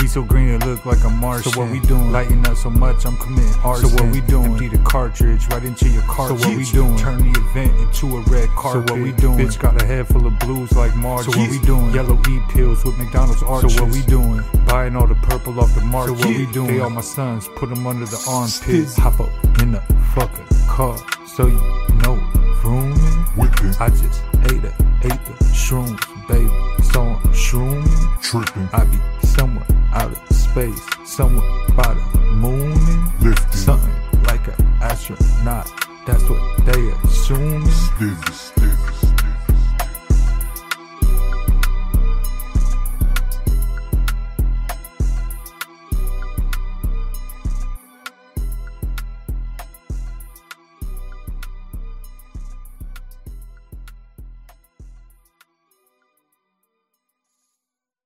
We so green it look like a Martian. So what we doing? Lighting up so much I'm committing arson. So what we doing? Empty the cartridge right into your cartridge. So what we doing? Turn the event into a red carpet. So what we doing? Bitch got a head full of blues like March. So what we doing? Yellow E-pills with McDonald's arches. So what we doing? Buying all the purple off the market. So what we doing? Pay all my sons, put them under the armpits. Hop up in the fucking car, so you know rooming. I just ate the shrooms, baby. So I'm shrooming, tripping. I be somewhere out of space, somewhere by the moon, lifting something like an astronaut. That's what they assuming.